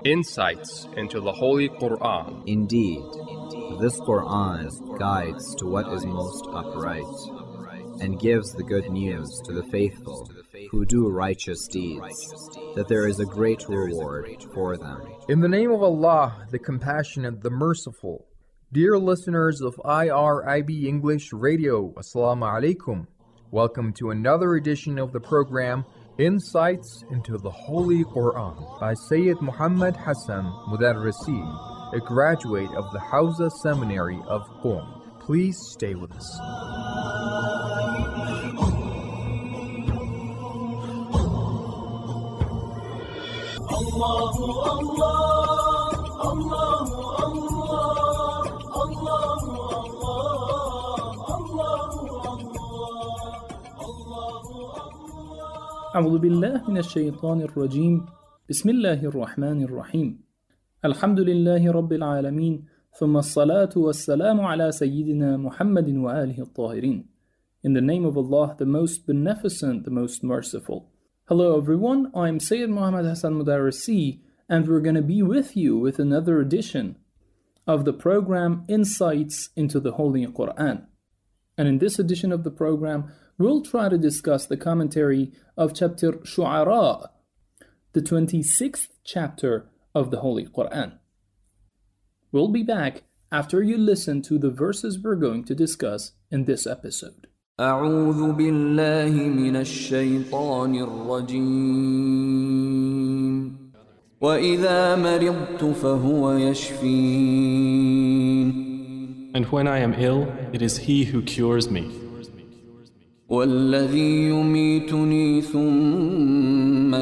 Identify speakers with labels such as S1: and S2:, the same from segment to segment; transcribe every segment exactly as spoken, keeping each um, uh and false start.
S1: Insights into the Holy Quran.
S2: Indeed, this Quran guides to what is most upright, and gives the good news to the faithful who do righteous deeds, that there is a great reward for them.
S3: In the name of Allah, the Compassionate, the Merciful. Dear listeners of I R I B English Radio, Assalamu alaikum. Welcome to another edition of the program, Insights into the Holy Quran, by Sayyid Muhammad Hassan Mudarrisi, a graduate of the Hawza Seminary of Qom. Please stay with us.
S4: Allahu Allah, Allahu Allah, Allahu
S5: أعوذ بالله من الشيطان الرجيم بسم الله الرحمن الرحيم الحمد لله رب العالمين ثم الصلاة والسلام على سيدنا محمد وآله الطاهرين. In the name of Allah, the most beneficent, the most merciful. Hello everyone, I'm Sayyid Muhammad Hassan Mudarrisi, and we're going to be with you with another edition of the program Insights into the Holy Quran. And in this edition of the program, we'll try to discuss the commentary of chapter Shu'ara, the twenty-sixth chapter of the Holy Quran. We'll be back after you listen to the verses we're going to discuss in this episode.
S4: أعوذ بالله من الشيطان الرجيم وإذا مرضت فهو يشفين.
S6: And when I am ill, it is He who cures me.
S4: وَالَّذِي يُمِيتُنِي ثُمَّ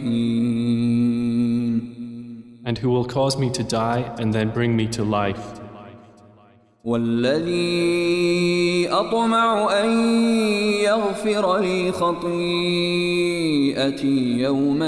S4: يُحْيِينِ.
S6: And who will cause me to die and then bring me to life.
S4: وَالَّذِي أَطْمَعُ أَن يَغْفِرَ لِي خَطِيئَتِي يَوْمَ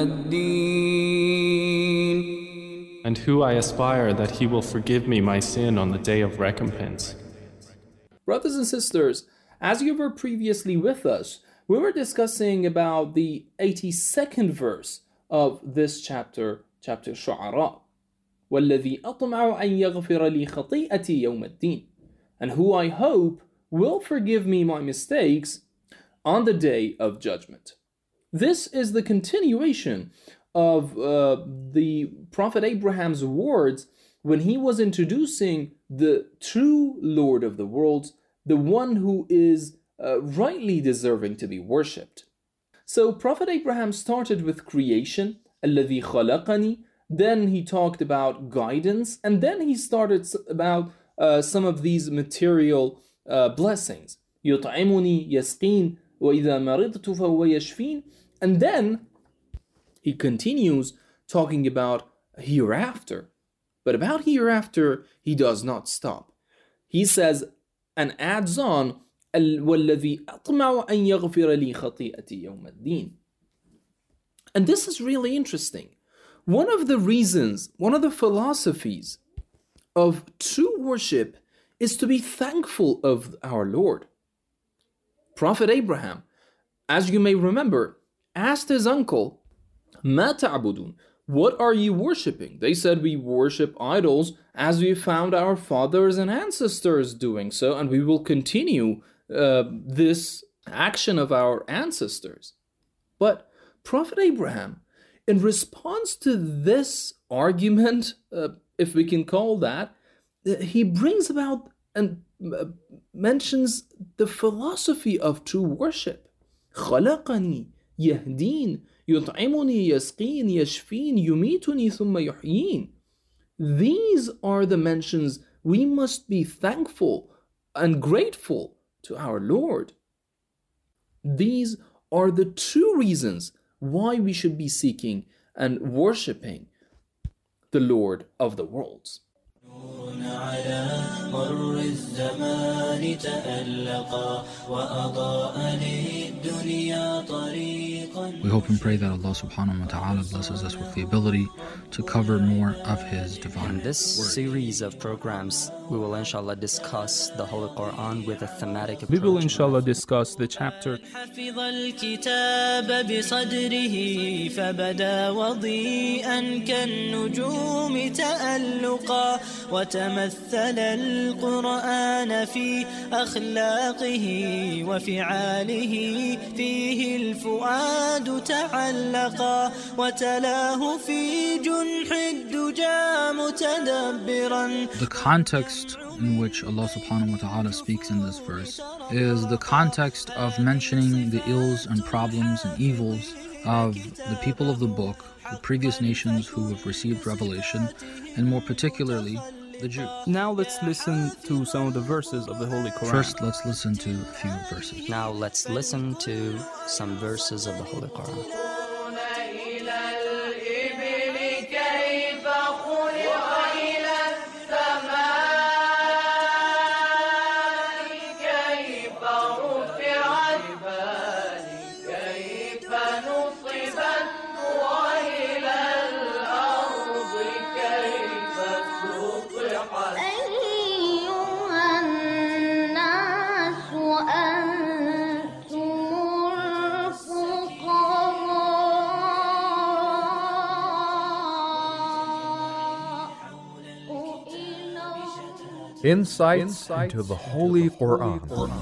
S4: الدِّينِ.
S6: And who I aspire that He will forgive me my sin on the day of recompense.
S5: Brothers and sisters, as you were previously with us, we were discussing about the eighty-second verse of this chapter, chapter Shu'ara. وَالَّذِي أَطْمَعُ أَن يَغْفِرَ لِي خَطِيئَتِي يَوْمَ الدِّينِ. And who I hope will forgive me my mistakes on the day of judgment. This is the continuation of uh, the Prophet Abraham's words when he was introducing the true Lord of the worlds, the one who is uh, rightly deserving to be worshipped. So Prophet Abraham started with creation, الَّذِي خَلَقَنِي, then he talked about guidance, and then he started about uh, some of these material uh, blessings. يُطْعِمُنِي يَسْقِينَ وَإِذَا مَرِضْتُ فَهُوَ يَشْفِينَ. And then he continues talking about hereafter. But about hereafter, he does not stop. He says and adds on, وَالَّذِي أَطْمَعُ أَن يَغْفِرَ لِي خَطِيئَتِي يَوْمَ الدِّينِ. And this is really interesting. One of the reasons, one of the philosophies of true worship is to be thankful of our Lord. Prophet Abraham, as you may remember, asked his uncle, مَا تَعْبُدُونَ? What are you worshipping? They said, we worship idols as we found our fathers and ancestors doing so, and we will continue uh, this action of our ancestors. But Prophet Abraham, in response to this argument, uh, if we can call that, he brings about and uh, mentions the philosophy of true worship. خَلَقَنِي يَهْدِينَ يُطْعِمُنِي يَسْقِينَ يَشْفِينَ يُمِيتُنِي ثُمَّ يُحْيِينَ. These are the mentions we must be thankful and grateful to our Lord. These are the true reasons why we should be seeking and worshipping the Lord of the worlds.
S4: على مر الزمان تألقا وأضاء للدنيا طريقا
S7: We hope and pray that Allah subhanahu wa ta'ala blesses us with the ability to cover more of His divine
S8: In this
S7: word.
S8: series of programs, we will inshallah discuss the Holy Quran with a thematic approach.
S6: We will inshallah discuss the chapter
S4: حفظ الكتاب بصدره فبدا وضيئا كالنجوم تألقا وتمثل القرآن في أخلاقه وفعاله فيه الفؤاد تعلقا وتلاه في جنح الدجى متدبرا.
S7: The context in which Allah subhanahu wa ta'ala speaks in this verse is the context of mentioning the ills and problems and evils of the people of the book, the previous nations who have received revelation, and more particularly the Jews.
S6: Now let's listen to some of the verses of the Holy Quran.
S7: First, let's listen to a few verses.
S8: Now let's listen to some verses of the Holy Quran.
S3: Insights into the Holy Quran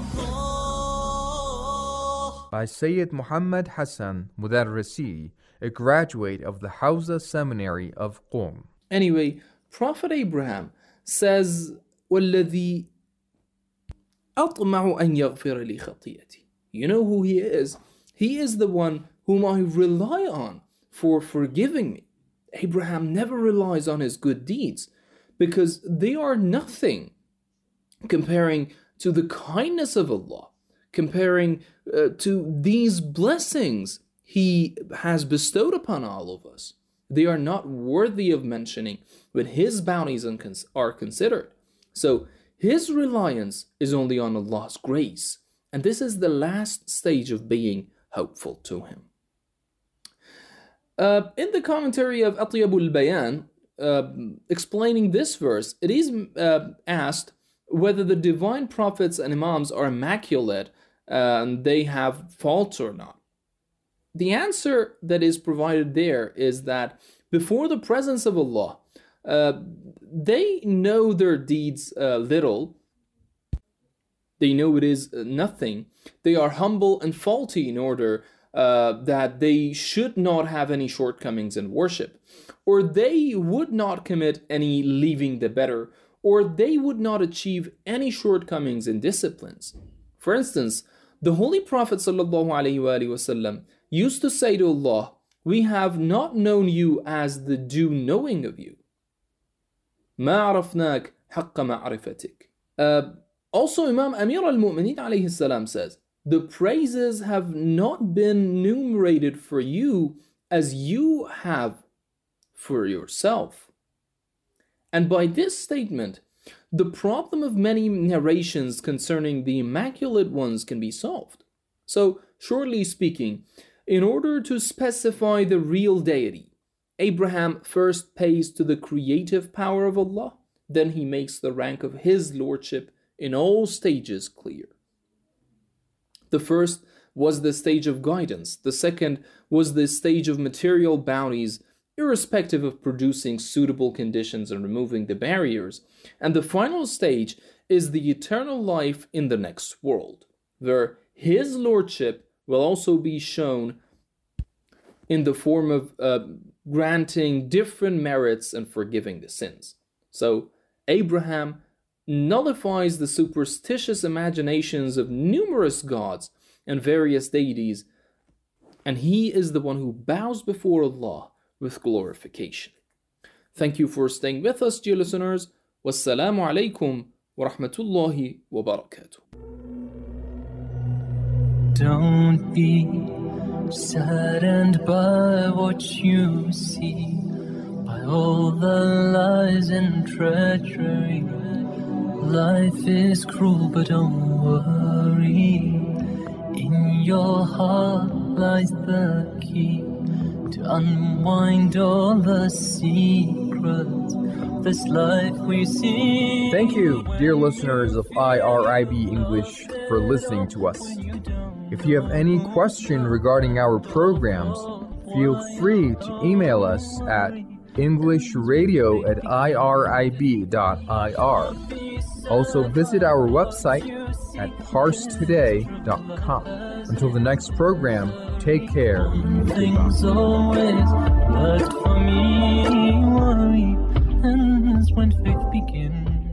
S3: by Sayyid Muhammad Hassan Mudarrisi, a graduate of the Hawza Seminary of Qom.
S5: Anyway, Prophet Abraham says, وَالَّذِي أَطْمَعُ أَنْ يَغْفِرَ لِي خَطِيئَتِي. You know who he is? He is the one whom I rely on for forgiving me. Abraham never relies on his good deeds because they are nothing comparing to the kindness of Allah, comparing uh, to these blessings He has bestowed upon all of us. They are not worthy of mentioning when His bounties are considered. So his reliance is only on Allah's grace, and this is the last stage of being hopeful to Him. Uh, in the commentary of Atyabul Bayan, uh, explaining this verse, it is uh, asked whether the divine prophets and imams are immaculate uh, and they have faults or not. The answer that is provided there is that before the presence of Allah, uh, they know their deeds uh, little. They know it is nothing. They are humble and faulty in order uh, that they should not have any shortcomings in worship, or they would not commit any leaving the better, or they would not achieve any shortcomings in disciplines. For instance, the Holy Prophet ﷺ used to say to Allah, "We have not known you as the due knowing of you. مَا عَرَفْنَاكَ حَقَّ مَعْرِفَتِكَ." Uh, also, Imam Amir al-Mu'mineen alayhi salam says, "The praises have not been enumerated for you as you have for yourself." And by this statement, the problem of many narrations concerning the immaculate ones can be solved. So, shortly speaking, in order to specify the real deity, Abraham first pays to the creative power of Allah, then he makes the rank of His lordship in all stages clear. The first was the stage of guidance, the second was the stage of material bounties, irrespective of producing suitable conditions and removing the barriers, and the final stage is the eternal life in the next world, where His lordship will also be shown in the form of uh, granting different merits and forgiving the sins. So Abraham nullifies the superstitious imaginations of numerous gods and various deities, and he is the one who bows before Allah with glorification. Thank you for staying with us, dear listeners. Wassalamu alaikum wa rahmatullahi wa barakatuh.
S9: Don't be saddened by what you see, by all the lies and treachery. Life is cruel, but don't worry. In your heart lies the key to unwind all the secrets of this life we see.
S3: Thank you, dear listeners of I R I B English, for listening to us. If you have any question regarding our programs, feel free to email us at englishradio at irib dot I R. Also visit our website at parse today dot com. Until the next program, take care and
S9: Things
S3: goodbye.
S9: always work for me, worry ends when faith begins.